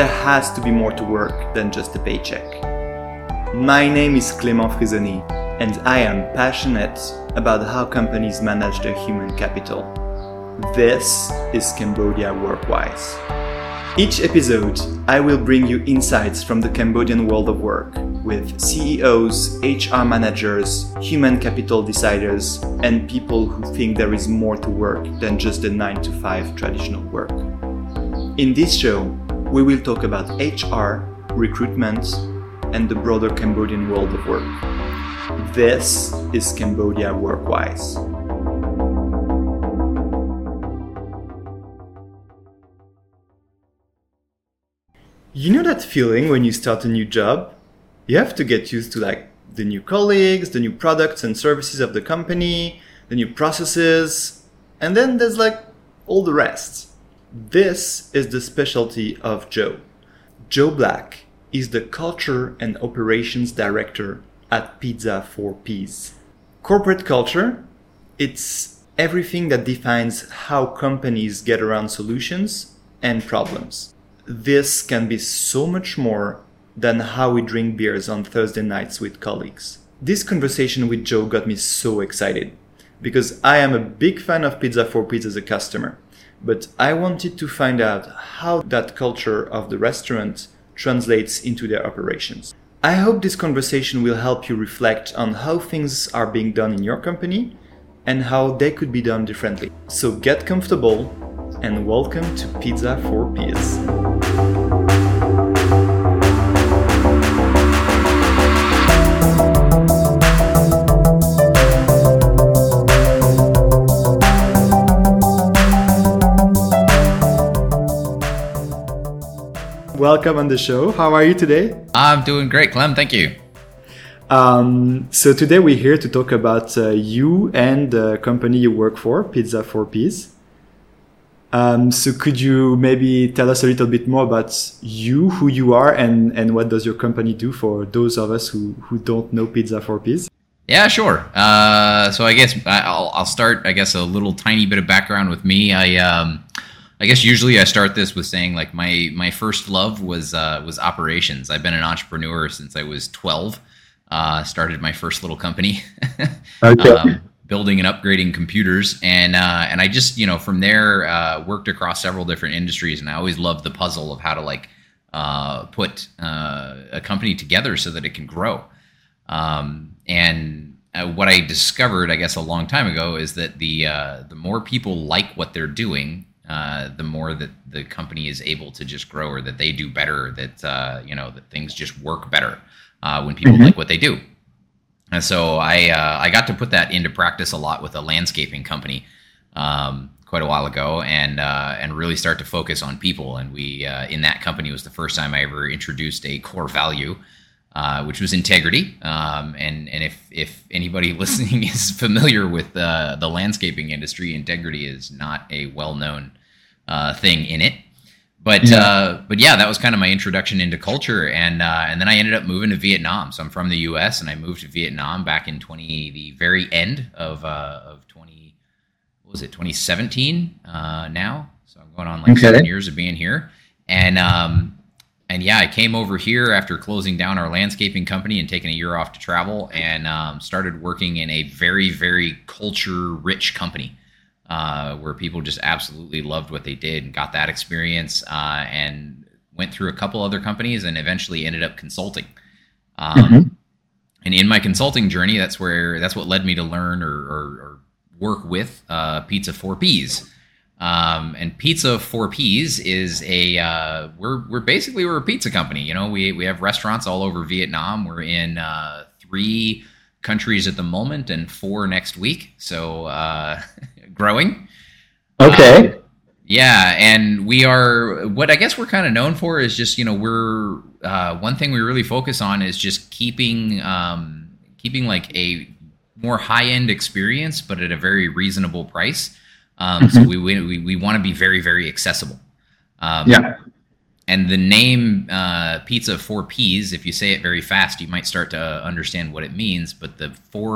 there has to be more to work than just a paycheck. My name is Clément Frisoni, and I am passionate about how companies manage their human capital. This is Cambodia Workwise. Each episode, I will bring you insights from the Cambodian world of work with CEOs, HR managers, human capital deciders, and people who think there is more to work than just the 9-to-5 traditional work. In this show, we will talk about HR, recruitment, and the broader Cambodian world of work. This is Cambodia Workwise. You know that feeling when you start a new job? You have to get used to the new colleagues, the new products and services of the company, the new processes, and then there's all the rest. This is the specialty of Joe. Joe Black is the Culture and Operations Director at Pizza 4Ps. Corporate culture, it's everything that defines how companies get around solutions and problems. This can be so much more than how we drink beers on Thursday nights with colleagues. This conversation with Joe got me so excited because I am a big fan of Pizza 4Ps as a customer, but I wanted to find out how that culture of the restaurant translates into their operations. I hope this conversation will help you reflect on how things are being done in your company and how they could be done differently. So get comfortable and welcome to Pizza 4Ps. Welcome on the show. How are you today? I'm doing great, Clem. Thank you. So today we're here to talk about you and the company you work for, Pizza 4Ps. So could you maybe tell us a little bit more about you, who you are, and what does your company do for those of us who don't know Pizza 4Ps? Yeah, sure. So I guess I'll start, a little tiny bit of background with me. I guess usually I start this with saying my first love was operations. I've been an entrepreneur since I was 12. Started my first little company. Okay. Building and upgrading computers, and I just from there worked across several different industries, and I always loved the puzzle of how to put a company together so that it can grow. And what I discovered, I guess, a long time ago is that the more people like what they're doing, the more that the company is able to just grow, or that they do better, that that things just work better when people like what they do. And so I got to put that into practice a lot with a landscaping company quite a while ago, and really start to focus on people. And we in that company was the first time I ever introduced a core value, which was integrity. And if anybody listening is familiar with the landscaping industry, integrity is not a well-known thing in it. But yeah, that was kind of my introduction into culture, and then I ended up moving to Vietnam. So I'm from the U.S. and I moved to Vietnam back in the very end of 2017 now. So I'm going on 7 years of being here, and yeah, I came over here after closing down our landscaping company and taking a year off to travel, and started working in a very, very culture-rich company. Where people just absolutely loved what they did and got that experience, and went through a couple other companies and eventually ended up consulting. And in my consulting journey, that's what led me to learn or work with Pizza 4Ps. And Pizza 4Ps is we're a pizza company. We have restaurants all over Vietnam. We're in 3 countries at the moment and 4 next week. So growing. Okay. Yeah, and we are, what I guess we're kind of known for is just, we're one thing we really focus on is just keeping a more high-end experience, but at a very reasonable price. So we want to be very, very accessible. Yeah. And the name Pizza 4Ps, if you say it very fast, you might start to understand what it means. But it's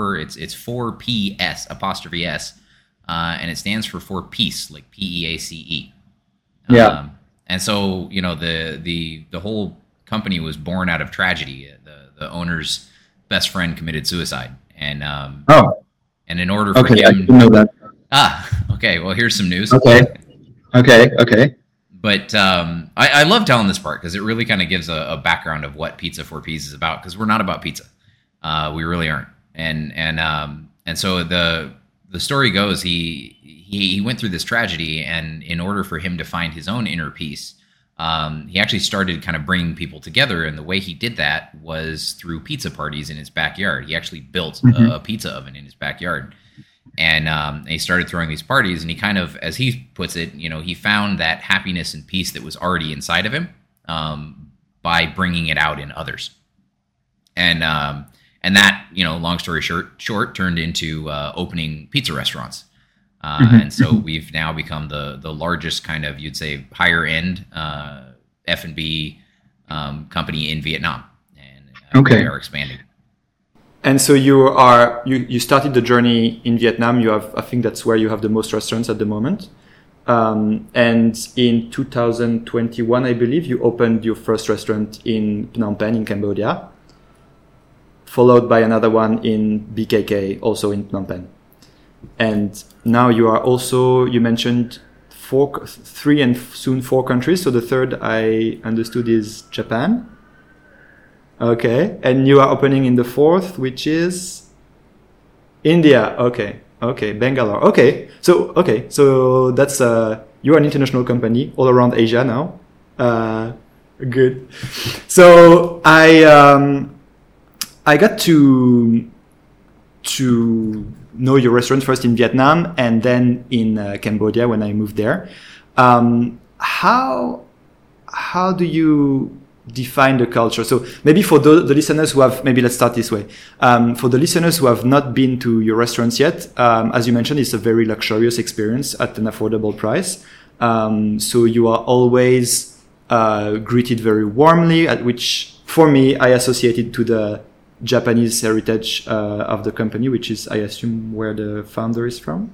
4PS apostrophe S, and it stands for for peace, like PEACE. Yeah. And so, the whole company was born out of tragedy. The owner's best friend committed suicide, and Oh, and in order for okay. I him, didn't know that. okay, well, here's some news. Okay. Okay. Okay. But I love telling this part because it really kind of gives a background of what Pizza for Peas is about. Because we're not about pizza, we really aren't. And so the story goes, he went through this tragedy, and in order for him to find his own inner peace, he actually started kind of bringing people together. And the way he did that was through pizza parties in his backyard. He actually built a pizza oven in his backyard. And he started throwing these parties, and he kind of, as he puts it, he found that happiness and peace that was already inside of him by bringing it out in others. And that, long story short, turned into opening pizza restaurants. And so we've now become the largest kind of, you'd say, higher end F&B company in Vietnam, and we are expanding. And so you started the journey in Vietnam. You have, I think that's where you have the most restaurants at the moment. And in 2021, I believe, you opened your first restaurant in Phnom Penh in Cambodia, followed by another one in BKK, also in Phnom Penh. And now you are also, you mentioned 3 and soon 4 countries. So the third I understood is Japan. Okay. And you are opening in the 4th, which is India. Okay. Bangalore. Okay. So that's, you're an international company all around Asia now. Good. So I got to know your restaurant first in Vietnam and then in Cambodia when I moved there. How do you define the culture? So maybe for the listeners who have, maybe let's start this way. For the listeners who have not been to your restaurants yet, as you mentioned, it's a very luxurious experience at an affordable price. So you are always greeted very warmly, at which for me, I associated to the Japanese heritage of the company, which is, I assume, where the founder is from.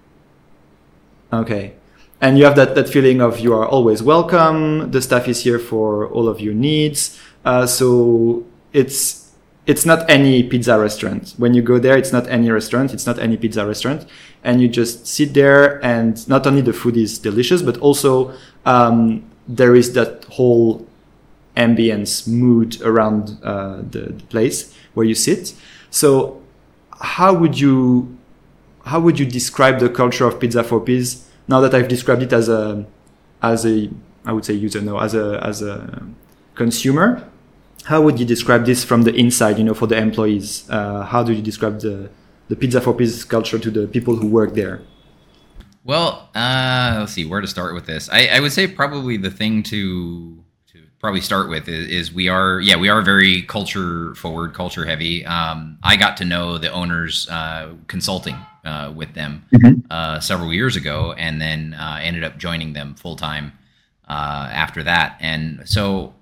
Okay. And you have that feeling of you are always welcome. The staff is here for all of your needs. So it's not any pizza restaurant. When you go there, it's not any restaurant. It's not any pizza restaurant. And you just sit there, and not only the food is delicious, but also there is that whole ambience mood around the place where you sit. So how would you describe the culture of Pizza for Peas? Now that I've described it as a I would say user, no, as a consumer, how would you describe this from the inside, for the employees? How do you describe the Pizza for Peas culture to the people who work there? Well, let's see where to start with this. I would say probably the thing to probably start with is we are very culture forward, culture heavy. I got to know the owners consulting with them several years ago, and then ended up joining them full time after that. And so,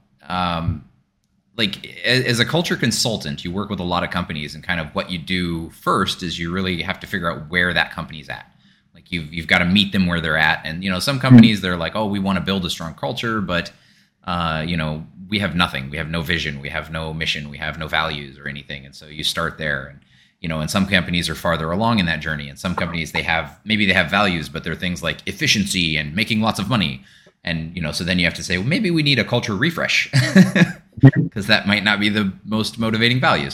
as a culture consultant, you work with a lot of companies, and kind of what you do first is you really have to figure out where that company's at. Like you've got to meet them where they're at. And some companies, they're like, oh, we want to build a strong culture, but we have nothing. We have no vision. We have no mission. We have no values or anything. And so you start there. And, and some companies are farther along in that journey. And some companies, they have values, but they're things like efficiency and making lots of money. And, so then you have to say, well, maybe we need a culture refresh because that might not be the most motivating values.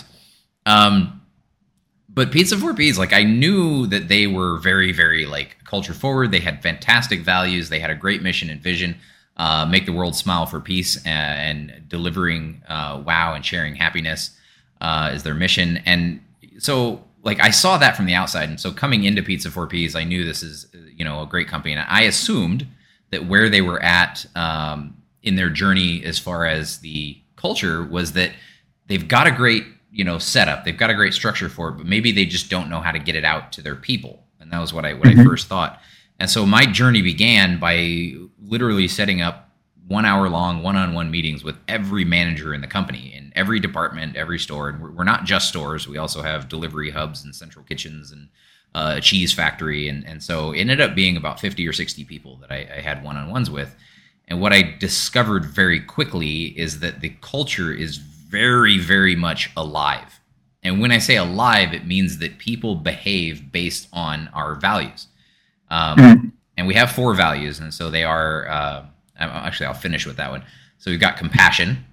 But Pizza for Peas, I knew that they were very, very culture forward. They had fantastic values. They had a great mission and vision. Make the world smile for peace, and delivering wow and sharing happiness is their mission. And so I saw that from the outside. And so coming into Pizza for Peas, I knew this is a great company. And I assumed that where they were at in their journey as far as the culture was that they've got a great setup. They've got a great structure for it, but maybe they just don't know how to get it out to their people. And that was what I first thought. And so my journey began by literally setting up 1 hour long one-on-one meetings with every manager in the company, in every department, every store. And we're not just stores. We also have delivery hubs and central kitchens and a cheese factory. And so it ended up being about 50 or 60 people that I had one-on-ones with. And what I discovered very quickly is that the culture is very, very much alive. And when I say alive, it means that people behave based on our values. And we have 4 values. And so they are, actually, I'll finish with that one. So we've got compassion,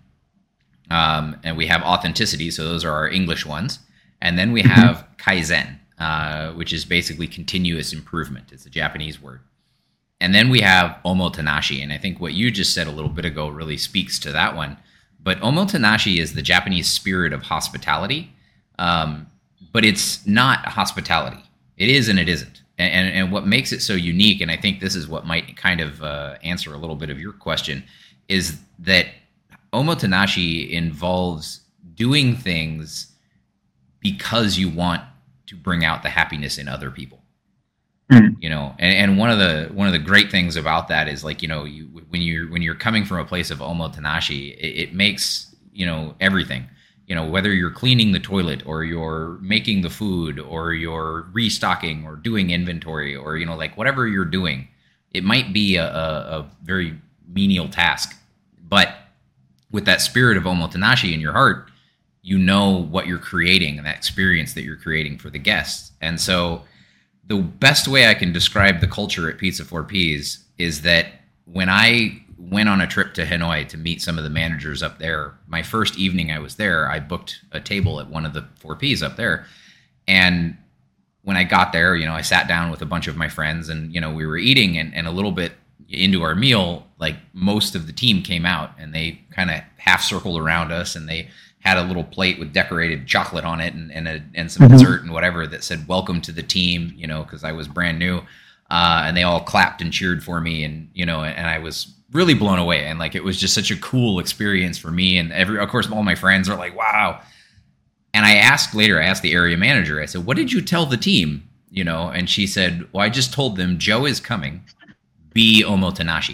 and we have authenticity. So those are our English ones. And then we have kaizen, which is basically continuous improvement. It's a Japanese word. And then we have omotenashi. And I think what you just said a little bit ago really speaks to that one. But omotenashi is the Japanese spirit of hospitality. But it's not hospitality. It is and it isn't. And what makes it so unique, and I think this is what might kind of answer a little bit of your question, is that omotenashi involves doing things because you want to bring out the happiness in other people. You know, and one of the great things about that is, like, you know, when you're coming from a place of omotenashi, it makes, you know, everything. You know, whether you're cleaning the toilet or you're making the food or you're restocking or doing inventory or, you know, like whatever you're doing, it might be a very menial task. But with that spirit of omotenashi in your heart, you know what you're creating and that experience that you're creating for the guests. And so the best way I can describe the culture at Pizza 4Ps is that when I went on a trip to Hanoi to meet some of the managers up there, my first evening I was there, I booked a table at one of the 4Ps up there. And when I got there, you know, I sat down with a bunch of my friends and, you know, we were eating, and a little bit into our meal, like most of the team came out and they kind of half circled around us, and they had a little plate with decorated chocolate on it and some dessert and whatever that said, "Welcome to the team," you know, because I was brand new. And they all clapped and cheered for me, and, you know, and I was really blown away. And like, it was just such a cool experience for me. And of course, all my friends are like, "Wow." And I asked the area manager, I said, "What did you tell the team?" You know, and she said, "Well, I just told them Joe is coming, be omotenashi."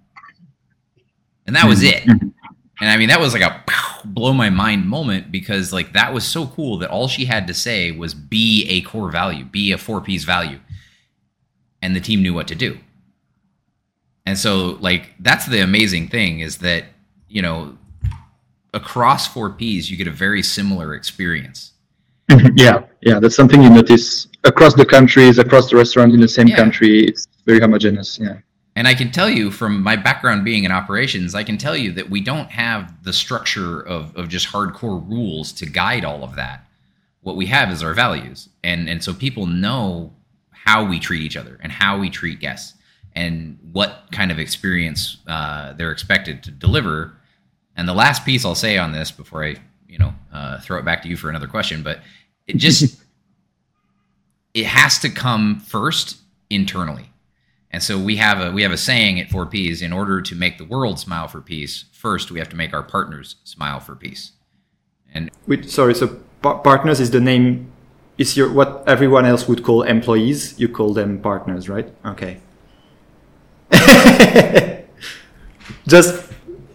And that was it. And I mean, that was like a blow my mind moment, because like, that was so cool that all she had to say was be a core value, be a 4Ps value. And the team knew what to do. And so, like, that's the amazing thing, is that, you know, across 4Ps, you get a very similar experience. Yeah. That's something you notice across the countries, across the restaurant in the same country. It's very homogeneous. Yeah. And I can tell you, from my background being in operations, I can tell you that we don't have the structure of just hardcore rules to guide all of that. What we have is our values. And so people know how we treat each other and how we treat guests and what kind of experience they're expected to deliver. And the last piece I'll say on this before I, you know, throw it back to you for another question, but it just, it has to come first internally. And so we have a saying at 4Ps: in order to make the world smile for peace, first we have to make our partners smile for peace. And so partners is the name. Is what everyone else would call employees. You call them partners, right? Okay. Just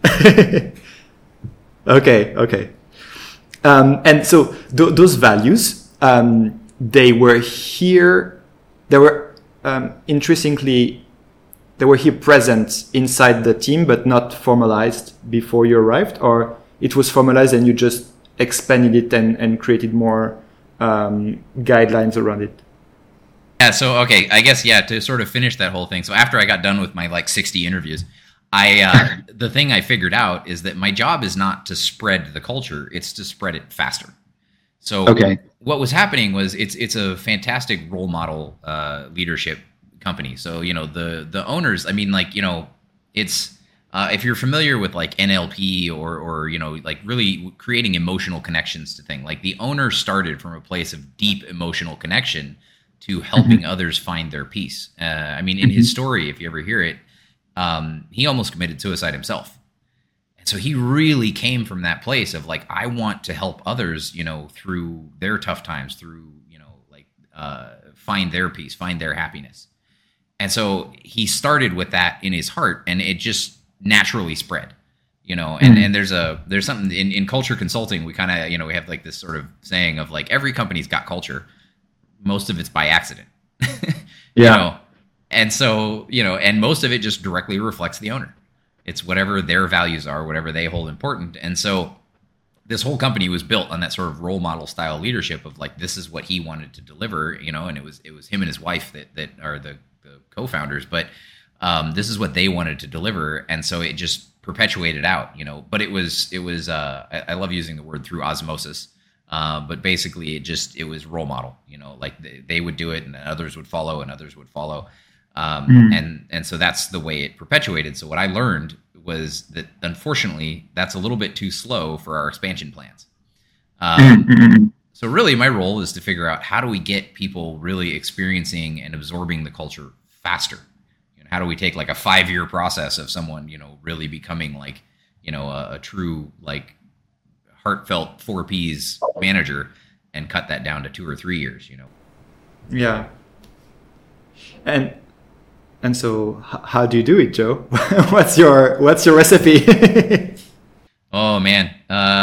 okay. And so those values, they were here. They were interestingly, they were here present inside the team, but not formalized before you arrived, or it was formalized and you just expanded it and created more guidelines around it. Yeah. So, okay, I guess, to sort of finish that whole thing. So after I got done with my like 60 interviews, the thing I figured out is that my job is not to spread the culture, it's to spread it faster. So what was happening was it's a fantastic role model leadership company. So, you know, the owners, I mean, like, you know, it's if you're familiar with like NLP or, you know, like really creating emotional connections to things, like the owner started from a place of deep emotional connection to helping others find their peace. I mean, in his story, if you ever hear it, he almost committed suicide himself. And so he really came from that place of like, I want to help others, you know, through their tough times, through, you know, like find their peace, find their happiness. And so he started with that in his heart, and it just naturally spread, you know. And there's something in culture consulting, we kind of, you know, we have like this sort of saying of like, every company's got culture. Most of it's by accident, you know? And so, you know, and most of it just directly reflects the owner. It's whatever their values are, whatever they hold important. And so this whole company was built on that sort of role model style leadership of like, this is what he wanted to deliver, and it was him and his wife that are the co-founders, but this is what they wanted to deliver. And so it just perpetuated out, but it was I love using the word through osmosis. But basically it was role model, like they would do it and others would follow and others would follow. And so that's the way it perpetuated. So what I learned was that unfortunately that's a little bit too slow for our expansion plans. So really my role is to figure out how do we get people really experiencing and absorbing the culture faster? How do we take like a 5-year process of someone, really becoming like, a true, like heartfelt 4 Ps manager and cut that down to 2 or 3 years, Yeah. And so how do you do it, Joe? What's your recipe? Oh man.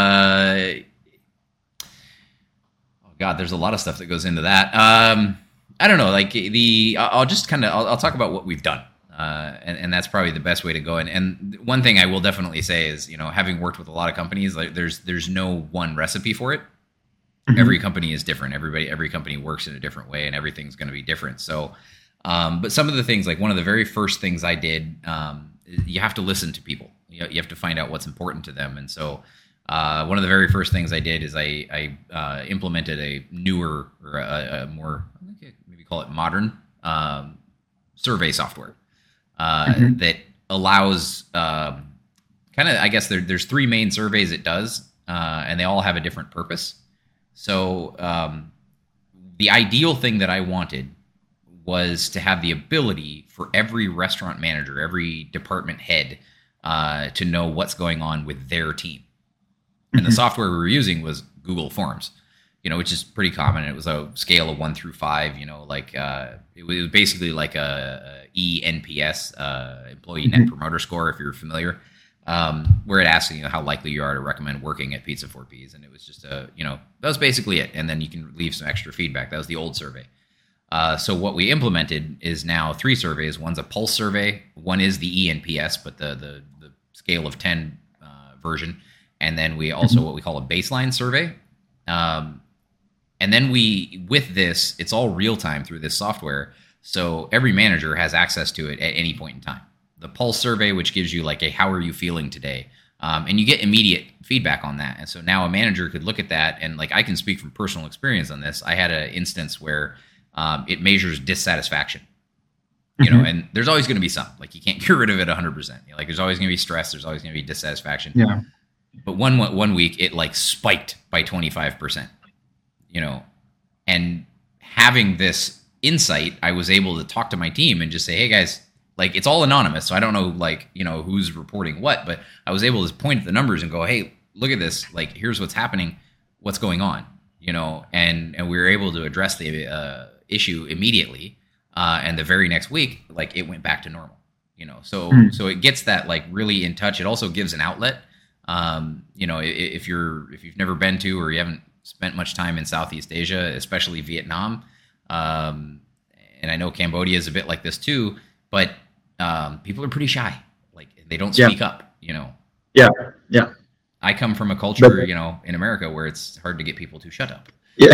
Oh God, there's a lot of stuff that goes into that. I don't know, like I'll talk about what we've done. And that's probably the best way to go. And one thing I will definitely say is, having worked with a lot of companies, like there's no one recipe for it. Mm-hmm. Every company is different. Every company works in a different way and everything's going to be different. So, but some of the things, like one of the very first things I did, you have to listen to people. You have to find out what's important to them. And so, one of the very first things I did is I implemented a newer or a more, maybe call it modern, survey software. That allows kind of, I guess there's 3 main surveys it does, and they all have a different purpose. So the ideal thing that I wanted was to have the ability for every restaurant manager, every department head, to know what's going on with their team. And the software we were using was Google Forms, which is pretty common. It was a scale of 1 through 5, like it was basically like a ENPS, Employee Net Promoter Score, if you're familiar, where it asks how likely you are to recommend working at Pizza 4 Ps. And it was just that was basically it. And then you can leave some extra feedback. That was the old survey. So what we implemented is now 3 surveys. One's a pulse survey. One is the ENPS, but the scale of 10 version. And then we also what we call a baseline survey. And then with this, it's all real time through this software. So every manager has access to it at any point in time. The pulse survey, which gives you like how are you feeling today? And you get immediate feedback on that. And so now a manager could look at that and like, I can speak from personal experience on this. I had an instance where it measures dissatisfaction, and there's always going to be some, like you can't get rid of it 100%. Like there's always going to be stress. There's always going to be dissatisfaction. Yeah. But one week it like spiked by 25%, and having this insight, I was able to talk to my team and just say, hey guys, like it's all anonymous. So I don't know, like, who's reporting what, but I was able to point at the numbers and go, hey, look at this. Like, here's what's happening. What's going on, and we were able to address the issue immediately. And the very next week, like it went back to normal, so it gets that like really in touch. It also gives an outlet. If you've never been to, or you haven't spent much time in Southeast Asia, especially Vietnam, and I know Cambodia is a bit like this too, but people are pretty shy. Like they don't speak up, Yeah. Yeah. I come from a culture, in America where it's hard to get people to shut up. Yeah.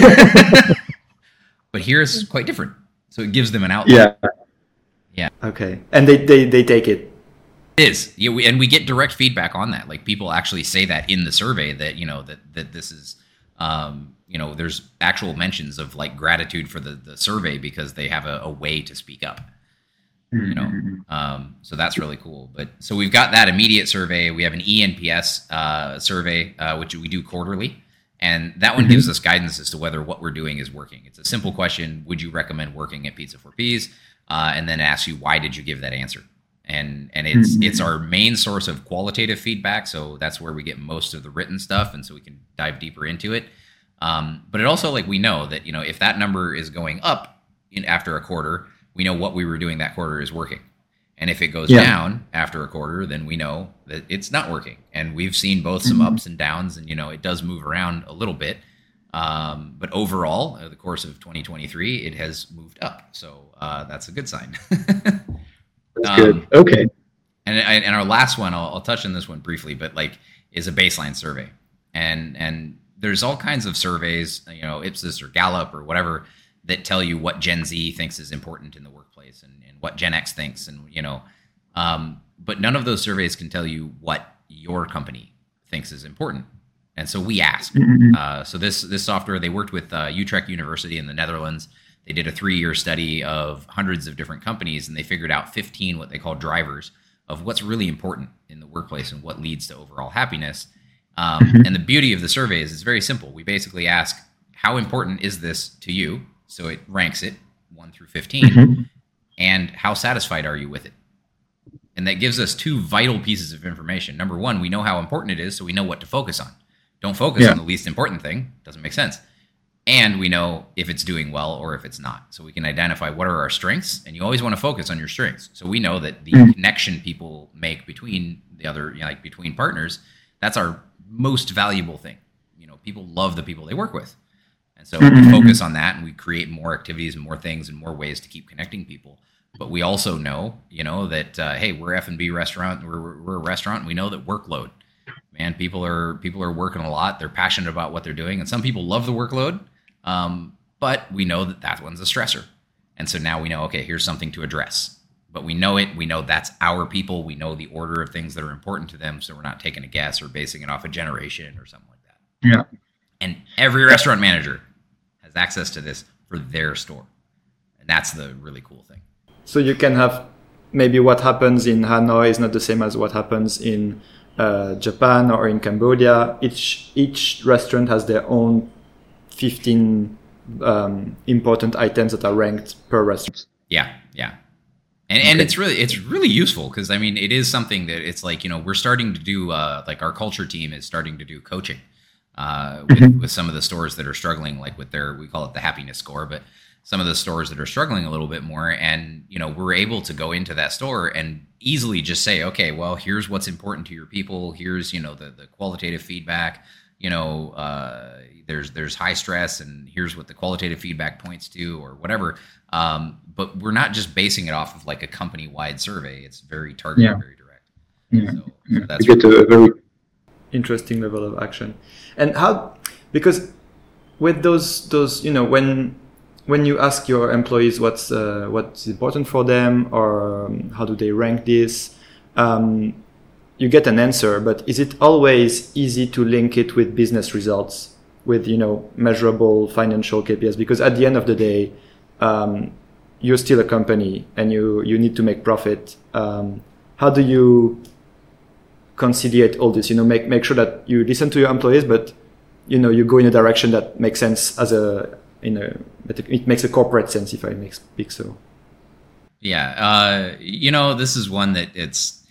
But here it's quite different. So it gives them an outlet. Yeah. Okay. And they take it. It is. Yeah, and we get direct feedback on that. Like people actually say that in the survey that, that this is, there's actual mentions of like gratitude for the survey because they have a way to speak up, so that's really cool. But so we've got that immediate survey. We have an ENPS survey, which we do quarterly. And that one gives us guidance as to whether what we're doing is working. It's a simple question. Would you recommend working at Pizza 4 Ps? And then it asks you, why did you give that answer? And it's our main source of qualitative feedback. So that's where we get most of the written stuff. And so we can dive deeper into it. But it also, like, we know that, if that number is going up after a quarter, we know what we were doing that quarter is working. And if it goes down after a quarter, then we know that it's not working. And we've seen both some ups and downs, and, it does move around a little bit. But overall, over the course of 2023, it has moved up. So that's a good sign. That's good. Okay. And our last one, I'll touch on this one briefly, but like is a baseline survey, and there's all kinds of surveys, Ipsos or Gallup or whatever, that tell you what Gen Z thinks is important in the workplace and what Gen X thinks, and but none of those surveys can tell you what your company thinks is important. And so we ask. So this software, they worked with Utrecht University in the Netherlands. They did a 3-year study of hundreds of different companies, and they figured out 15 what they call drivers of what's really important in the workplace and what leads to overall happiness. And the beauty of the survey is it's very simple. We basically ask, how important is this to you? So it ranks it 1 through 15. And how satisfied are you with it? And that gives us 2 vital pieces of information. Number 1, we know how important it is, so we know what to focus on. Don't focus on the least important thing. Doesn't make sense. And we know if it's doing well or if it's not. So we can identify what are our strengths, and you always want to focus on your strengths. So we know that the connection people make between the other, like between partners, that's our most valuable thing. People love the people they work with. And so we focus on that, and we create more activities and more things and more ways to keep connecting people. But we also know, that, hey, we're F&B restaurant. We're a restaurant. And we know that workload, man, people are working a lot. They're passionate about what they're doing. And some people love the workload. But we know that one's a stressor. And so now we know, okay, here's something to address. But we know it. We know that's our people. We know the order of things that are important to them. So we're not taking a guess or basing it off a generation or something like that. Yeah. And every restaurant manager has access to this for their store. And that's the really cool thing. So you can have maybe what happens in Hanoi is not the same as what happens in Japan or in Cambodia. Each restaurant has their own 15 important items that are ranked per restaurant. Yeah. And it's really useful because it is something that it's like, we're starting to do like our culture team is starting to do coaching with some of the stores that are struggling, like with we call it the happiness score, but some of the stores that are struggling a little bit more. And, we're able to go into that store and easily just say, okay, well, here's what's important to your people. Here's, the qualitative feedback, there's high stress, and here's what the qualitative feedback points to or whatever. But we're not just basing it off of like a company-wide survey. It's very targeted, very direct. Yeah. So that's you get a very interesting level of action. And because with those, when you ask your employees what's important for them or how do they rank this, you get an answer, but is it always easy to link it with business results, with measurable financial KPIs? Because at the end of the day, you're still a company and you need to make profit. How do you conciliate all this? Make sure that you listen to your employees, but you go in a direction that makes sense it makes a corporate sense, if I may speak so. Yeah, this is one that it's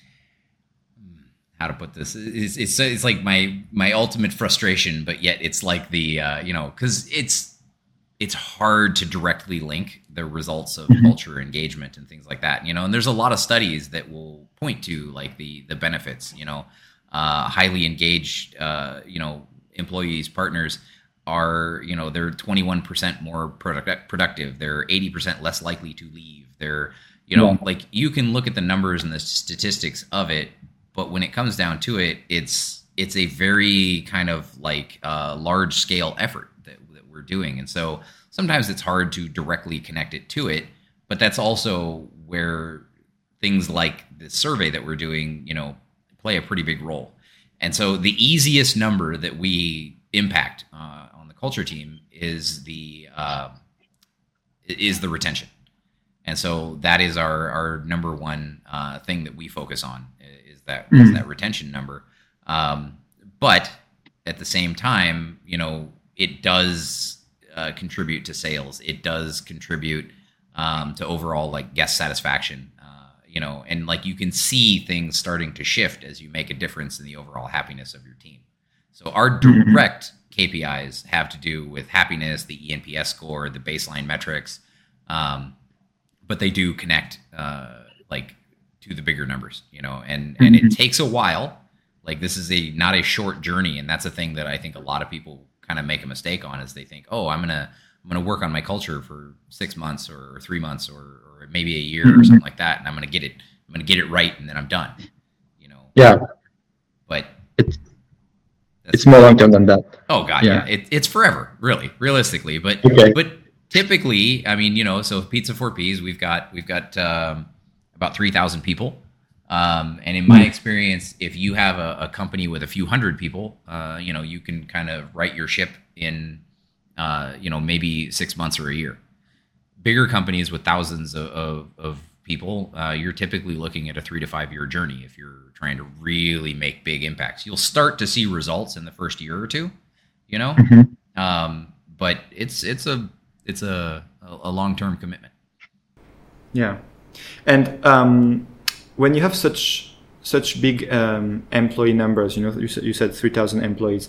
how to put this. It's like my ultimate frustration, but yet it's like the because it's hard to directly link the results of culture engagement and things like that. And there's a lot of studies that will point to like the benefits. Highly engaged employees, partners are, they're 21% more productive. They're 80% less likely to leave. They're, like you can look at the numbers and the statistics of it, but when it comes down to it, it's a very kind of like large scale effort that we're doing. And so sometimes it's hard to directly connect it to it, but that's also where things like the survey that we're doing, play a pretty big role. And so the easiest number that we impact on the culture team is the retention, and so that is our number one thing that we focus on is that retention number. But at the same time, it does contribute to sales. It does contribute to overall like guest satisfaction. And like you can see things starting to shift as you make a difference in the overall happiness of your team. So our direct KPIs have to do with happiness, the ENPS score, the baseline metrics, but they do connect like to the bigger numbers, and it takes a while. Like this is not a short journey, and that's a thing that I think a lot of people kind of make a mistake on is they think, oh, I'm gonna work on my culture for 6 months or 3 months or maybe a year or something like that, and I'm gonna get it I'm going to get it right, and then I'm done. You know. Yeah. But it's more long term than that. Oh God, yeah. It's forever, really, realistically. But typically, I mean, you know, so Pizza 4Ps, we've got about 3,000 people. And in my experience, if you have a company with a few hundred people, you know, you can kind of right your ship in, you know, maybe 6 months or a year. Bigger companies with thousands of people, you're typically looking at a 3 to 5 year journey if you're trying to really make big impacts. You'll start to see results in the first year or two, you know, but it's a long-term commitment. Yeah, and when you have such big employee numbers, you know, you said 3,000 employees.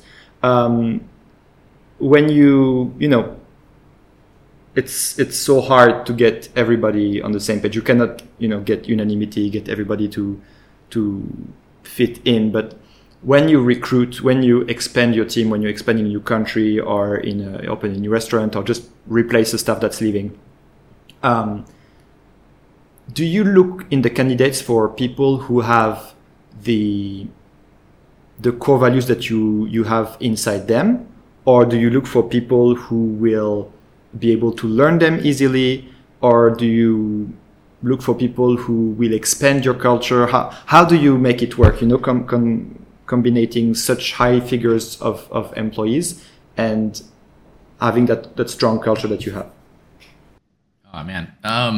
When you know, it's so hard to get everybody on the same page. You cannot, you know, get unanimity, get everybody to fit in. But when you recruit, when you expand your team, when you expand in a new country or open a new restaurant or just replace the staff that's leaving, do you look in the candidates for people who have the core values that you have inside them, or do you look for people who will be able to learn them easily, or do you look for people who will expand your culture? How do you make it work? You know, combining such high figures of employees and having that strong culture that you have. Oh man.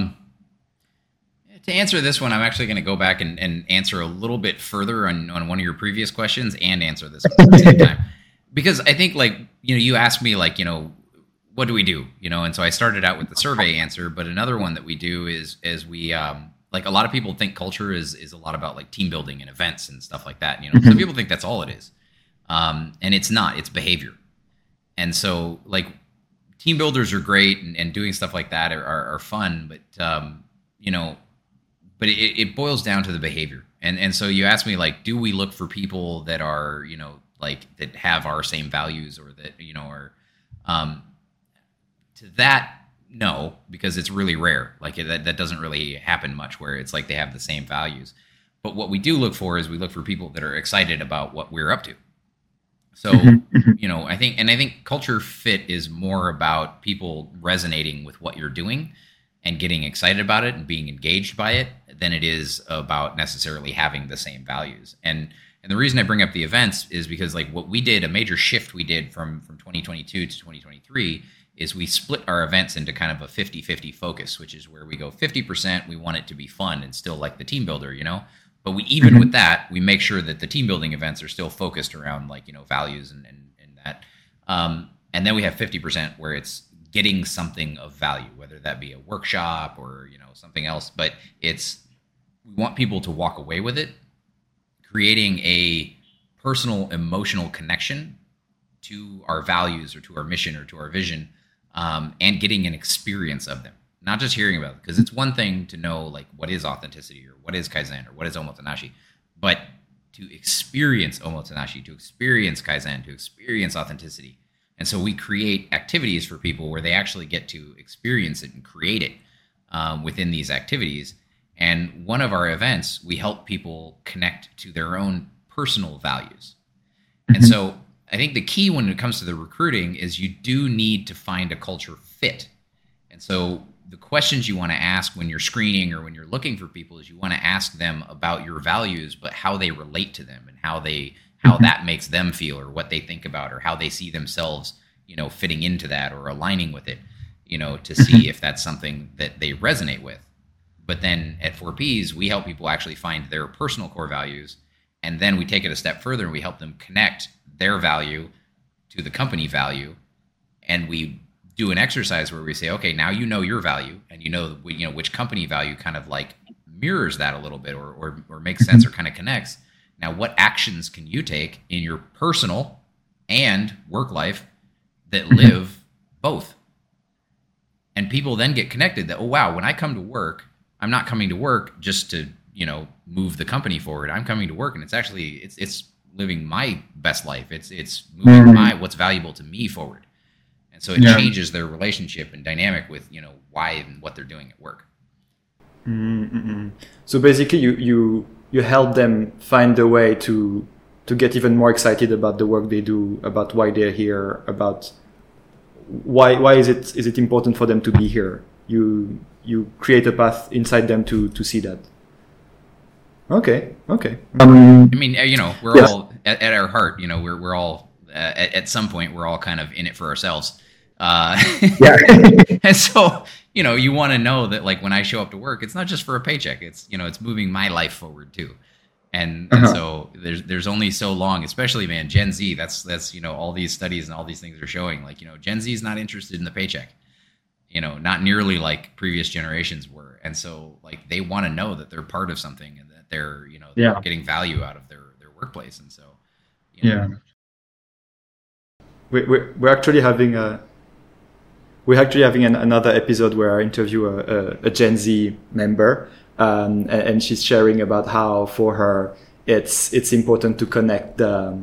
To answer this one, I'm actually going to go back and answer a little bit further on one of your previous questions and answer this one at the same time. Because I think, like, you know, you asked me, like, you know, what do we do? You know, and so I started out with the survey answer, but another one that we do is we, like, a lot of people think culture is a lot about, like, team building and events and stuff like that. You know, some people think that's all it is. And it's not, it's behavior. And so, like, team builders are great and doing stuff like that are fun, but, you know, but it boils down to the behavior. And so you ask me, like, do we look for people that are, you know, like, that have our same values, or that, you know, are, to that, no, because it's really rare. Like, that doesn't really happen much, where it's like they have the same values. But what we do look for is we look for people that are excited about what we're up to. So, you know, I think culture fit is more about people resonating with what you're doing and getting excited about it and being engaged by it than it is about necessarily having the same values. And the reason I bring up the events is because, like, what we did, a major shift we did from 2022 to 2023, is we split our events into kind of a 50-50 focus, which is where we go 50%, we want it to be fun and still like the team builder, you know? But we, even with that, we make sure that the team building events are still focused around, like, you know, values and that. And then we have 50% where it's getting something of value, whether that be a workshop or, you know, something else. But we want people to walk away with it, creating a personal, emotional connection to our values or to our mission or to our vision, and getting an experience of them, not just hearing about it. Because it's one thing to know, like, what is authenticity or what is Kaizen or what is Omotenashi, but to experience Omotenashi, to experience Kaizen, to experience authenticity. And so we create activities for people where they actually get to experience it and create it within these activities. And one of our events, we help people connect to their own personal values. And so I think the key when it comes to the recruiting is you do need to find a culture fit. And so the questions you want to ask when you're screening or when you're looking for people is you want to ask them about your values, but how they relate to them and how that makes them feel, or what they think about, or how they see themselves, you know, fitting into that or aligning with it, you know, to see if that's something that they resonate with. But then at 4Ps, we help people actually find their personal core values, and then we take it a step further and we help them connect their value to the company value. And we do an exercise where we say, okay, now you know your value, and you know which company value kind of like mirrors that a little bit, or makes sense or kind of connects. Now, what actions can you take in your personal and work life that live both? And people then get connected that, oh, wow, when I come to work, I'm not coming to work just to, you know, move the company forward. I'm coming to work and it's actually, it's living my best life. It's moving what's valuable to me forward. And so it changes their relationship and dynamic with, you know, why and what they're doing at work. Mm-mm. So basically, you help them find a way to get even more excited about the work they do, about why they're here, about why is it important for them to be here. You create a path inside them to see that. Okay, okay. I mean, we're Yes. all at our heart, we're all at some point we're all kind of in it for ourselves. Yeah. And so, you want to know that, like, when I show up to work, it's not just for a paycheck. It's, it's moving my life forward too. And so there's only so long, especially, man, Gen Z, that's, all these studies and all these things are showing, like, Gen Z is not interested in the paycheck, not nearly like previous generations were. And so, like, they want to know that they're part of something and that they're, they're getting value out of their workplace. And so, Yeah. We're actually having another episode where I interview a Gen Z member, and she's sharing about how for her it's important to connect her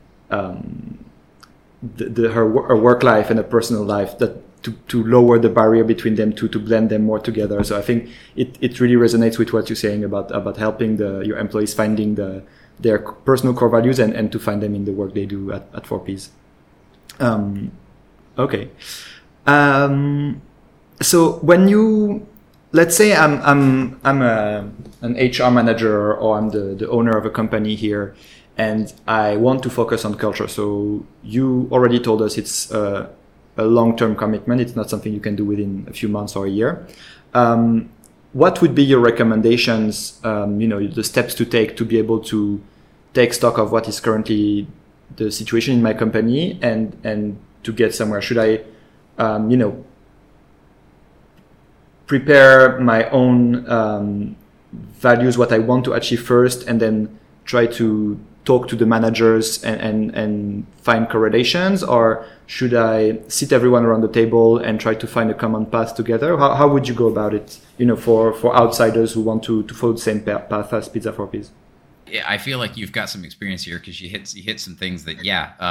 work life and her personal life, that to lower the barrier between them, to blend them more together. So I think it really resonates with what you're saying about helping your employees finding their personal core values and to find them in the work they do at 4Ps. Okay. So when let's say I'm an HR manager, or I'm the owner of a company here, and I want to focus on culture. So you already told us it's a long-term commitment. It's not something you can do within a few months or a year. What would be your recommendations? The steps to take to be able to take stock of what is currently the situation in my company and to get somewhere. Should I, prepare my own values, what I want to achieve first, and then try to talk to the managers and find correlations? Or should I sit everyone around the table and try to find a common path together? How would you go about it, for outsiders who want to follow the same path as Pizza 4Ps? Yeah, I feel like you've got some experience here, because you hit some things that,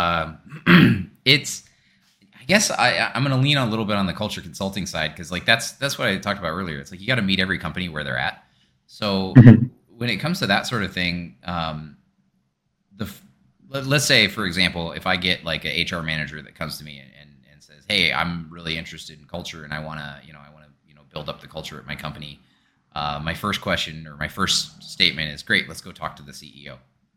it's, I guess I'm going to lean on a little bit on the culture consulting side, because, like, that's what I talked about earlier. It's like you got to meet every company where they're at. So when it comes to that sort of thing, let's say, for example, if I get like a HR manager that comes to me and says, "Hey, I'm really interested in culture, and I want to build up the culture at my company." My first question, or my first statement, is, "Great, let's go talk to the CEO."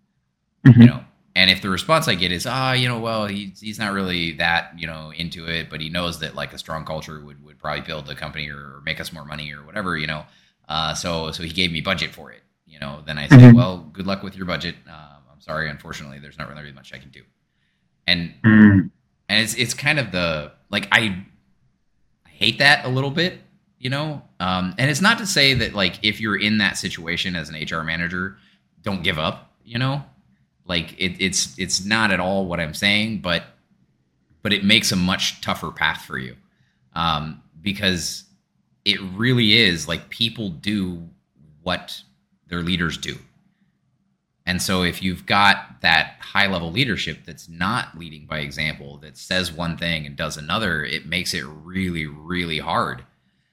And if the response I get is, well, he's not really that, into it, but he knows that, like, a strong culture would probably build the company or make us more money or whatever, so he gave me budget for it, then I say, well, good luck with your budget. I'm sorry, unfortunately, there's not really much I can do. And it's kind of I hate that a little bit, and it's not to say that, like, if you're in that situation as an HR manager, don't give up, like, it's not at all what I'm saying, but it makes a much tougher path for you, because it really is like people do what their leaders do. And so if you've got that high level leadership that's not leading by example, that says one thing and does another, it makes it really, really hard.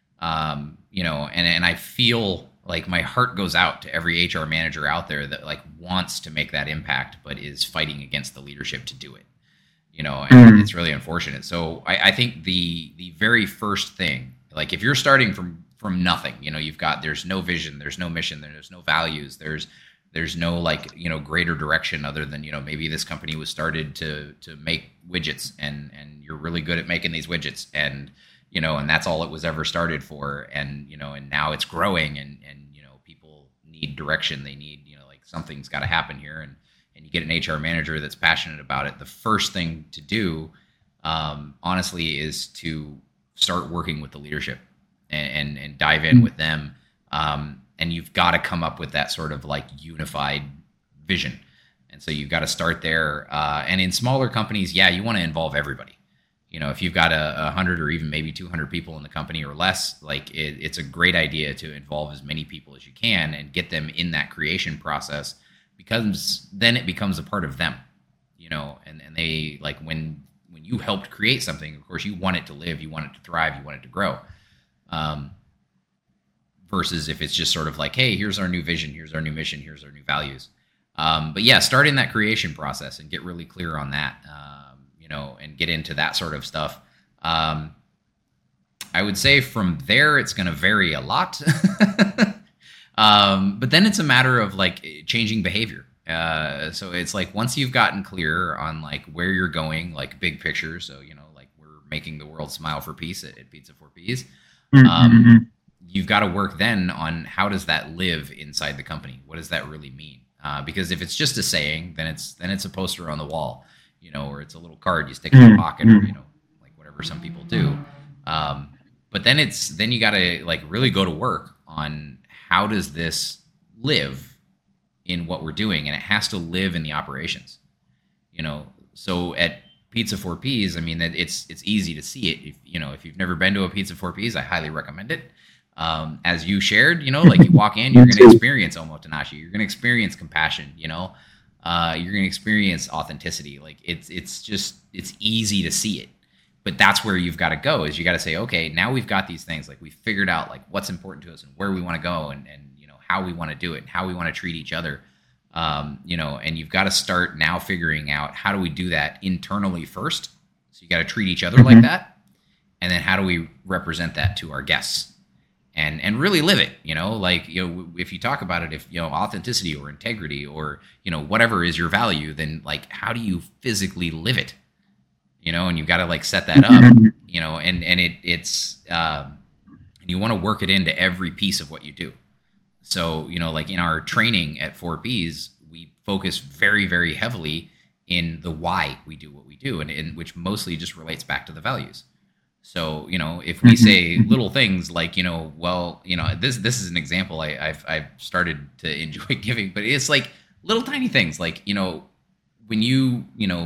And I feel like my heart goes out to every HR manager out there that, like, wants to make that impact, but is fighting against the leadership to do it, and it's really unfortunate. So I think the very first thing, like, if you're starting from nothing, there's no vision, there's no mission, there's no values, there's no, like, greater direction other than, maybe this company was started to make widgets, and you're really good at making these widgets, and and that's all it was ever started for. And, and now it's growing, and people need direction. They need, like, something's got to happen here. And you get an HR manager that's passionate about it. The first thing to do, honestly, is to start working with the leadership and dive in with them. And you've got to come up with that sort of, like, unified vision. And so you've got to start there. And in smaller companies, you want to involve everybody. If you've got 100 or even maybe 200 people in the company or less, like, it's a great idea to involve as many people as you can and get them in that creation process, because then it becomes a part of them, and they, like, when you helped create something, of course, you want it to live, you want it to thrive, you want it to grow. versus if it's just sort of like, hey, here's our new vision, here's our new mission, here's our new values. But yeah, start in that creation process and get really clear on that, and get into that sort of stuff. I would say from there, it's going to vary a lot. But then it's a matter of like changing behavior. So it's like once you've gotten clear on like where you're going, like big picture. So, like we're making the world smile for peace at Pizza for Peas. You've got to work then on how does that live inside the company? What does that really mean? Because if it's just a saying, then it's a poster on the wall, or it's a little card you stick in your pocket, or like whatever some people do. But then you got to like really go to work on how does this live in what we're doing, and it has to live in the operations. So at Pizza for Peas, I mean that it's easy to see it. If you've never been to a Pizza for Peas, I highly recommend it. As you shared, like you walk in, you're going to experience omotenashi. You're going to experience compassion. You're going to experience authenticity. Like it's easy to see it. But that's where you've got to go. Is you got to say, okay, now we've got these things. Like we figured out like what's important to us and where we want to go, and how we want to do it and how we want to treat each other. And you've got to start now figuring out how do we do that internally first. So you got to treat each other like that, and then how do we represent that to our guests? And really live it, if you talk about it, if, authenticity or integrity or, whatever is your value, then like, how do you physically live it? And you've got to like set that up, and you want to work it into every piece of what you do. So, like in our training at 4Ps, we focus very, very heavily in the why we do what we do, and which mostly just relates back to the values. So, if we say little things like, this is an example I've started to enjoy giving, but it's like little tiny things like, when you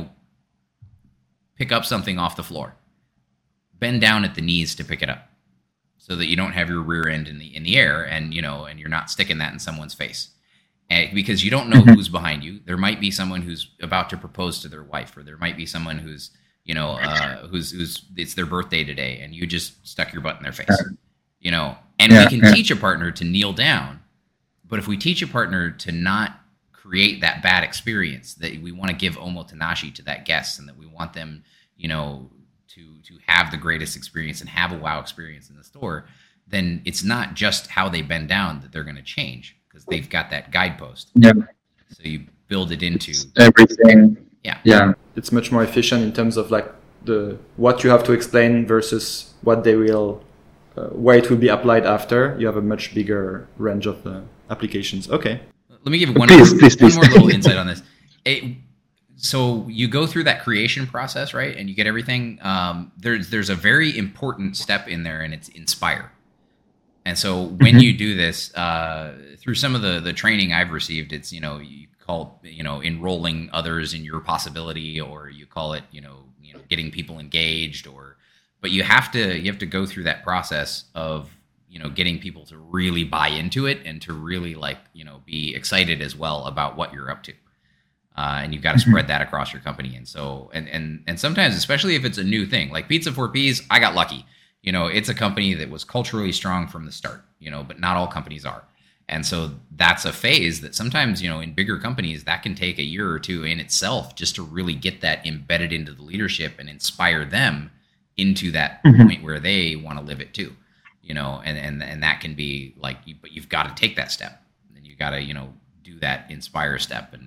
pick up something off the floor, bend down at the knees to pick it up so that you don't have your rear end in the air and you're not sticking that in someone's face. Because you don't know who's behind you. There might be someone who's about to propose to their wife, or there might be someone who's who's it's their birthday today, and you just stuck your butt in their face, and we can teach a partner to kneel down, but if we teach a partner to not create that bad experience, that we want to give omotenashi to that guest, and that we want them, to have the greatest experience and have a wow experience in the store, then it's not just how they bend down that they're going to change, because they've got that guidepost. Yeah. So you build it into everything. Yeah. It's much more efficient in terms of like what you have to explain versus what they will, where it will be applied after. You have a much bigger range of applications. Okay. Let me give you one more little insight on this. So you go through that creation process, right? And you get everything. There's a very important step in there, and it's inspire. And so when you do this, through some of the training I've received, it's, you call enrolling others in your possibility, or you call it, getting people engaged, but you have to go through that process of, getting people to really buy into it and to really be excited as well about what you're up to. And you've got to spread that across your company. And so, and sometimes, especially if it's a new thing, like Pizza for Peas, I got lucky. It's a company that was culturally strong from the start, but not all companies are. And so that's a phase that sometimes, in bigger companies, that can take a year or two in itself just to really get that embedded into the leadership and inspire them into that point where they want to live it too, and that can be like, but you've got to take that step, and you got to, do that inspire step, and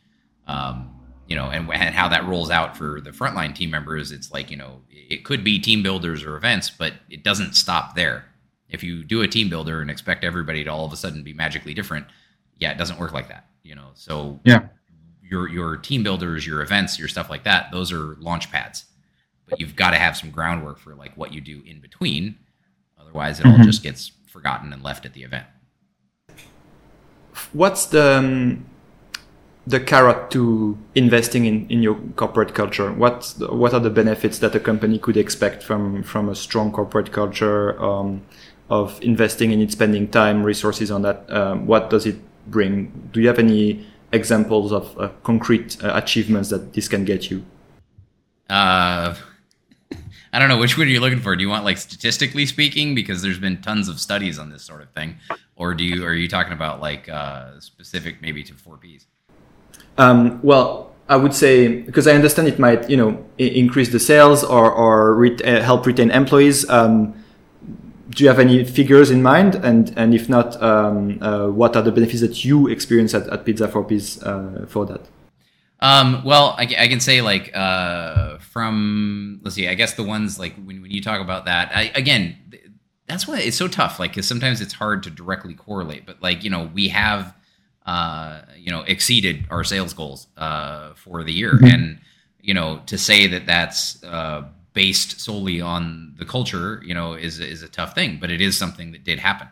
how that rolls out for the frontline team members. It's like, it could be team builders or events, but it doesn't stop there. If you do a team builder and expect everybody to all of a sudden be magically different, it doesn't work like that, So your team builders, your events, your stuff like that, those are launch pads. But you've got to have some groundwork for like what you do in between. Otherwise, it all just gets forgotten and left at the event. What's the carrot to investing in your corporate culture? What are the benefits that a company could expect from a strong corporate culture? Of investing in it, spending time, resources on that, what does it bring? Do you have any examples of concrete achievements that this can get you? I don't know, which one are you looking for? Do you want like statistically speaking, because there's been tons of studies on this sort of thing, or are you talking about like specific maybe to 4Ps? Well, I would say, because I understand it might, increase the sales or help retain employees. Do you have any figures in mind? And if not, what are the benefits that you experience at Pizza 4Ps for that? Well, I can say like let's see, I guess the ones like when you talk about that, again, that's why it's so tough. Like, because sometimes it's hard to directly correlate, but like, we have, exceeded our sales goals for the year. And, to say that that's based solely on the culture, is a tough thing, but it is something that did happen.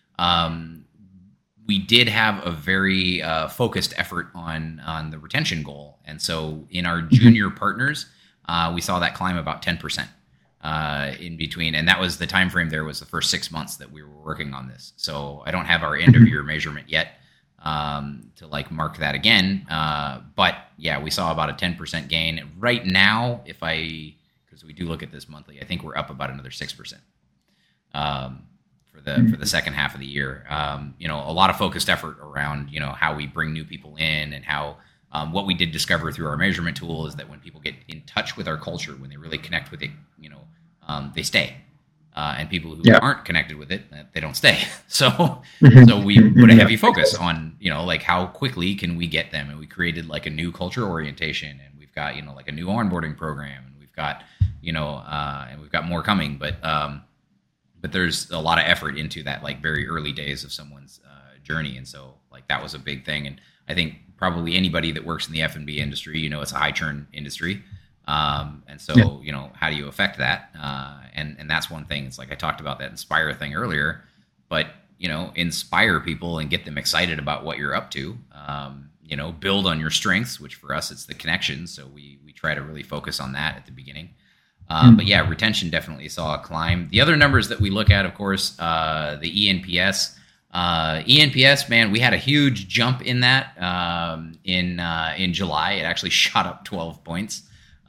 We did have a very focused effort on the retention goal. And so in our junior partners, we saw that climb about 10% in between. And that was the time frame there was the first 6 months that we were working on this. So I don't have our end of year measurement yet to like mark that again. But yeah, we saw about a 10% gain. Right now, because we do look at this monthly, I think we're up about another 6%. For the second half of the year. A lot of focused effort around, how we bring new people in, and how what we did discover through our measurement tool is that when people get in touch with our culture, when they really connect with it, they stay. And people who aren't connected with it, they don't stay. So we put a heavy focus on, like how quickly can we get them? And we created like a new culture orientation, and we've got, like a new onboarding program, and we've got, and we've got more coming, but there's a lot of effort into that, like very early days of someone's journey. And so like that was a big thing. And I think probably anybody that works in the F&B industry, it's a high churn industry. And so, how do you affect that? And that's one thing. It's like I talked about that Inspire thing earlier, but, inspire people and get them excited about what you're up to. Build on your strengths, which for us, it's the connections. So we try to really focus on that at the beginning. But yeah, retention definitely saw a climb. The other numbers that we look at, of course, the ENPS. ENPS, man, we had a huge jump in that in July. It actually shot up 12 points.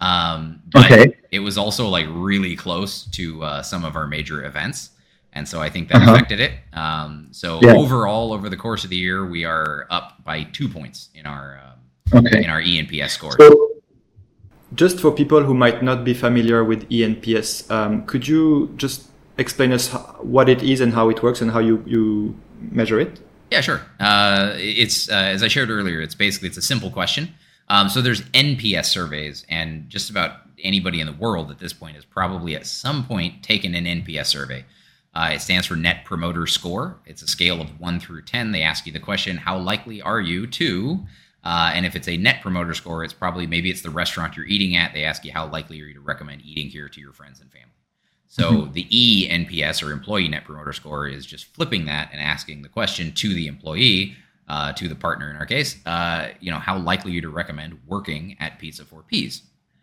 But it was also like really close to some of our major events. And so I think that affected it. Overall, over the course of the year, we are up by 2 points in our ENPS score. So, just for people who might not be familiar with ENPS, could you just explain us what it is and how it works and how you measure it? Yeah, sure. It's as I shared earlier, it's a simple question. So there's NPS surveys, and just about anybody in the world at this point has probably at some point taken an NPS survey. It stands for Net Promoter Score. It's a scale of 1 through 10. They ask you the question, how likely are you to... and if it's a Net Promoter Score, maybe it's the restaurant you're eating at. They ask you how likely are you to recommend eating here to your friends and family. So the ENPS, or Employee Net Promoter Score, is just flipping that and asking the question to the employee, to the partner in our case, how likely are you to recommend working at Pizza 4Ps?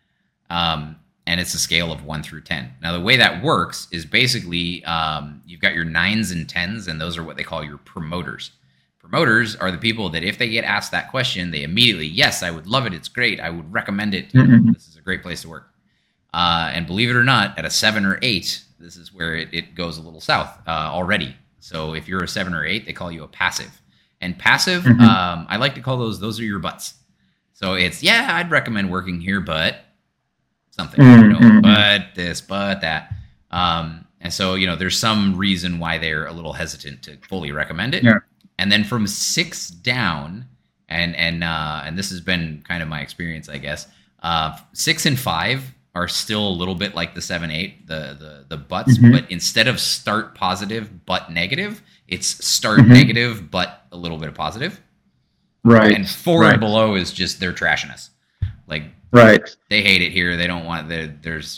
And it's a scale of 1 through 10. Now, the way that works is basically you've got your 9s and 10s, and those are what they call your promoters. Promoters are the people that if they get asked that question, they immediately, yes, I would love it. It's great. I would recommend it. This is a great place to work. And believe it or not, at a 7 or 8, this is where it goes a little south already. So if you're a 7 or 8, they call you a passive. And passive, I like to call those are your buts. So it's, yeah, I'd recommend working here, but something, but this, but that. And so, there's some reason why they're a little hesitant to fully recommend it. Yeah. And then from 6 down, and this has been kind of my experience, I guess. 6 and 5 are still a little bit like the 7, 8, the butts, but instead of start positive but negative, it's start negative but a little bit of positive. Right. And 4 and below is just they're trashing us. Like, they hate it here. They don't want there's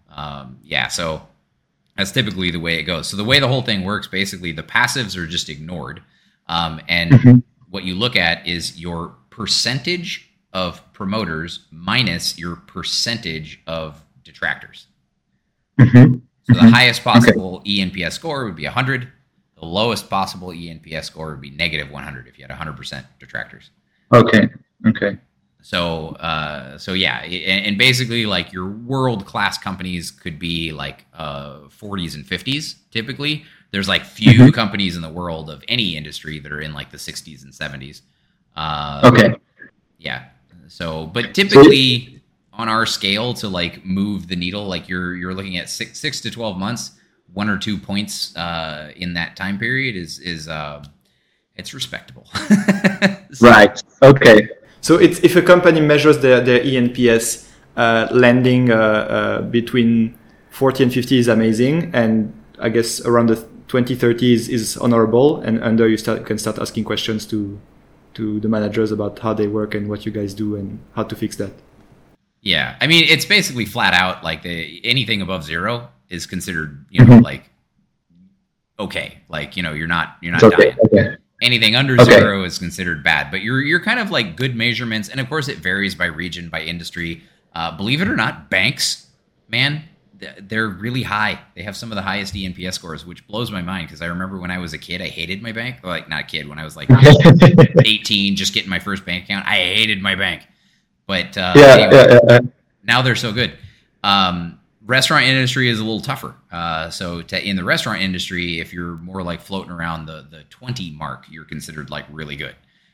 So that's typically the way it goes. So the way the whole thing works, basically, the passives are just ignored. And what you look at is your percentage of promoters minus your percentage of detractors. So the highest possible ENPS score would be 100. The lowest possible ENPS score would be negative 100 if you had 100% detractors. Okay. So yeah, and basically like your world class companies could be like 40s and 50s. Typically, there's like few companies in the world of any industry that are in like the 60s and 70s. Okay. Yeah. So, but typically on our scale to like move the needle, like you're looking at six to 12 months, 1 or 2 points in that time period is it's respectable. Right. Okay. So it's if a company measures their ENPS, landing between 40 and 50 is amazing, and I guess around the 20, 30 is honorable, and under you can start asking questions to the managers about how they work and what you guys do and how to fix that. Yeah, I mean it's basically flat out like anything above 0 is considered like okay, like you're not Okay. dying. Okay. Anything under 0 is considered bad, but you're kind of like good measurements, and of course it varies by region, by industry. Believe it or not, banks, man, they're really high. They have some of the highest ENPS scores, which blows my mind because I remember when I was a kid, I hated my bank. Like not a kid, when I was like 18, just getting my first bank account, I hated my bank. But anyway, now they're so good. Restaurant industry is a little tougher. So in the restaurant industry, if you're more like floating around the 20 mark, you're considered like really good.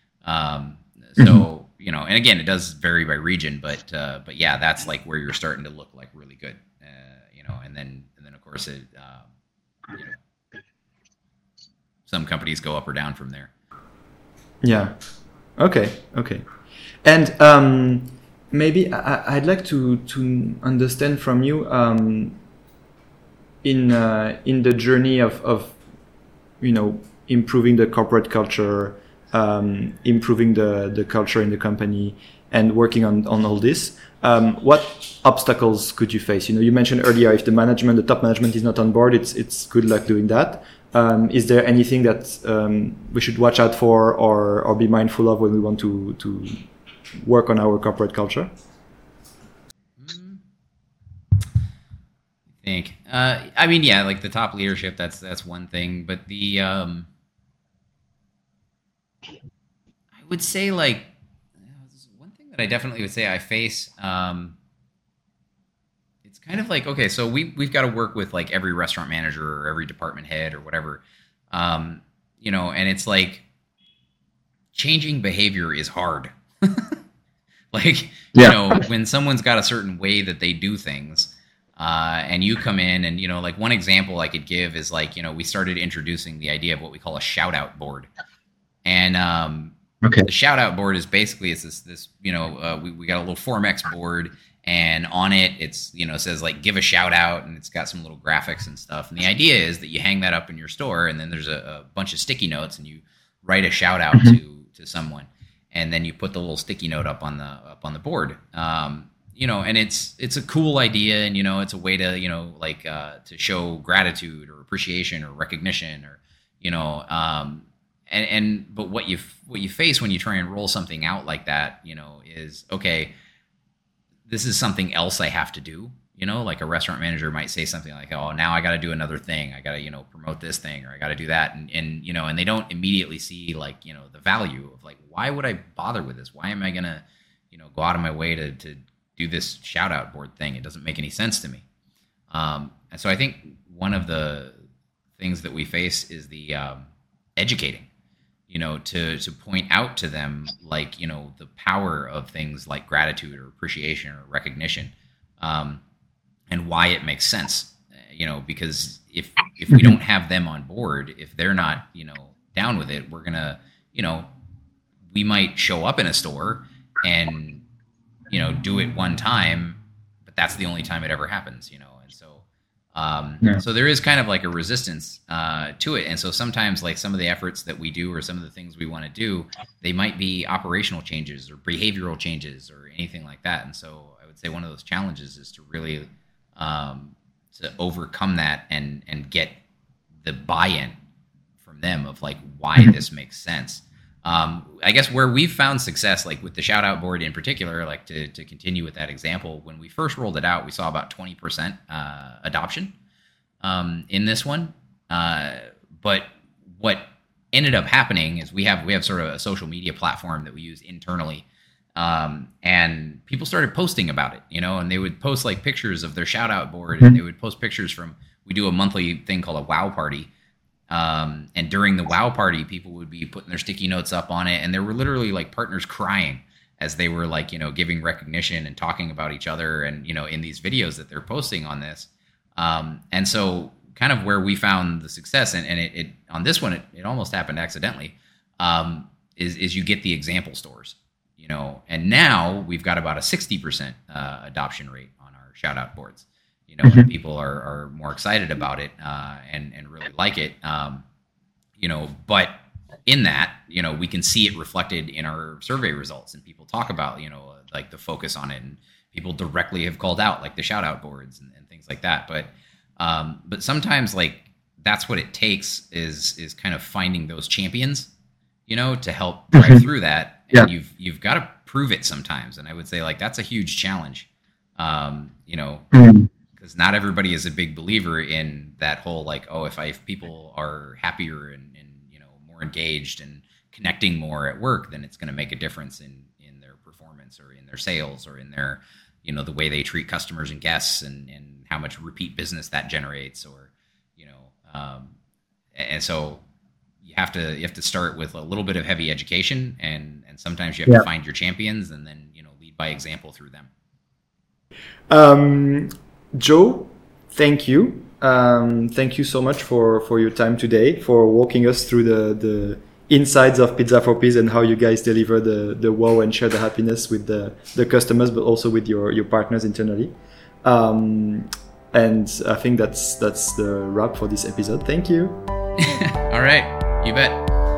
So, and again, it does vary by region, but yeah, that's like where you're starting to look like really good, and then of course some companies go up or down from there. Yeah. Okay. And, maybe I'd like to understand from you in the journey of improving the corporate culture, improving the culture in the company, and working on all this. What obstacles could you face? You mentioned earlier if the top management is not on board, it's good luck doing that. Is there anything that we should watch out for or be mindful of when we want to work on our corporate culture? I think. I mean, yeah, like the top leadership, that's one thing, but I would say like one thing that I definitely would say I face. It's kind of like, okay, so we've got to work with like every restaurant manager or every department head or whatever, and it's like changing behavior is hard. Like, when someone's got a certain way that they do things, and you come in and, like one example I could give is like, we started introducing the idea of what we call a shout out board. And the shout out board is basically, it's this we got a little Formex board, and on it, it's, says like, give a shout out, and it's got some little graphics and stuff. And the idea is that you hang that up in your store, and then there's a bunch of sticky notes, and you write a shout out to someone. And then you put the little sticky note up on the board, and it's a cool idea, and it's a way to to show gratitude or appreciation or recognition, or but what you face when you try and roll something out like that, is okay, this is something else I have to do. Like a restaurant manager might say something like, oh, now I got to do another thing. I got to, promote this thing, or I got to do that. And they don't immediately see like, the value of like, why would I bother with this? Why am I going to, go out of my way to do this shout out board thing? It doesn't make any sense to me. And so I think one of the things that we face is the educating, to point out to them, like, the power of things like gratitude or appreciation or recognition. And why it makes sense, because if we don't have them on board, if they're not, down with it, we're gonna, we might show up in a store and, do it one time, but that's the only time it ever happens, and so, so there is kind of like a resistance to it. And so sometimes like some of the efforts that we do or some of the things we want to do, they might be operational changes or behavioral changes or anything like that. And so I would say one of those challenges is to really to overcome that and get the buy-in from them of like why this makes sense. I guess where we've found success, like with the shout out board in particular, like to continue with that example, when we first rolled it out, we saw about 20% adoption in this one. But what ended up happening is we have sort of a social media platform that we use internally And people started posting about it, and they would post like pictures of their shout out board, and they would post pictures from, we do a monthly thing called a WOW party. And during the WOW party, people would be putting their sticky notes up on it. And there were literally like partners crying as they were like, giving recognition and talking about each other and, in these videos that they're posting on this. And so kind of where we found the success, and it on this one, it almost happened accidentally, is you get the example stores, and now we've got about a 60% adoption rate on our shout out boards, and people are more excited about it, and really like it, but in that, we can see it reflected in our survey results, and people talk about, like the focus on it, and people directly have called out like the shout out boards and things like that. But sometimes like that's what it takes is kind of finding those champions, to help drive through that. And you've got to prove it sometimes. And I would say like, that's a huge challenge, because not everybody is a big believer in that whole, like, oh, if people are happier and more engaged and connecting more at work, then it's going to make a difference in their performance or in their sales or in their, the way they treat customers and guests and how much repeat business that generates, or, and so you have to start with a little bit of heavy education, and sometimes you have to find your champions and then, lead by example through them. Joe, thank you. Thank you so much for your time today, for walking us through the insides of Pizza for Peace and how you guys deliver the wow and share the happiness with the customers, but also with your partners internally. And I think that's the wrap for this episode. Thank you. All right, you bet.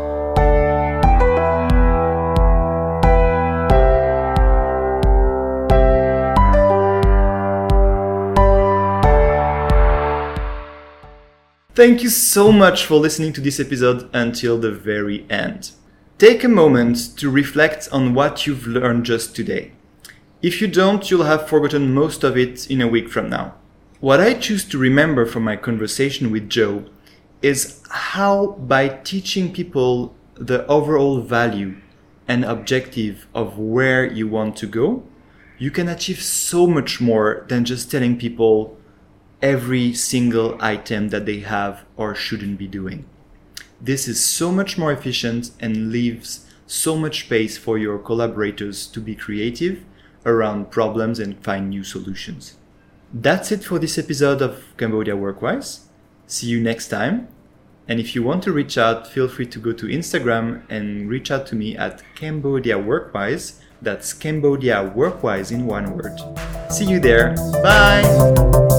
Thank you so much for listening to this episode until the very end. Take a moment to reflect on what you've learned just today. If you don't, you'll have forgotten most of it in a week from now. What I choose to remember from my conversation with Joe is how, by teaching people the overall value and objective of where you want to go, you can achieve so much more than just telling people every single item that they have or shouldn't be doing. This is so much more efficient and leaves so much space for your collaborators to be creative around problems and find new solutions. That's it for this episode of Cambodia Workwise. See you next time. And if you want to reach out, feel free to go to Instagram and reach out to me at Cambodia Workwise. That's Cambodia Workwise in one word. See you there. Bye.